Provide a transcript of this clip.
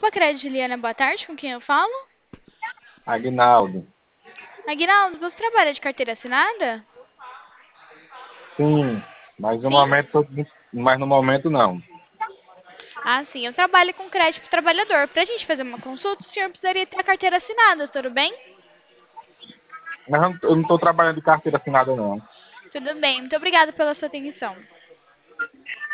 Copa Crédito Juliana, boa tarde, com quem eu falo? Aguinaldo. Aguinaldo, você trabalha de carteira assinada? Sim, mas Sim? no momento não. Ah, sim, eu trabalho com crédito pro trabalhador. Pra gente fazer uma consulta, o senhor precisaria ter a carteira assinada, tudo bem? Mas eu não estou trabalhando de carteira assinada não. Tudo bem, muito obrigada pela sua atenção.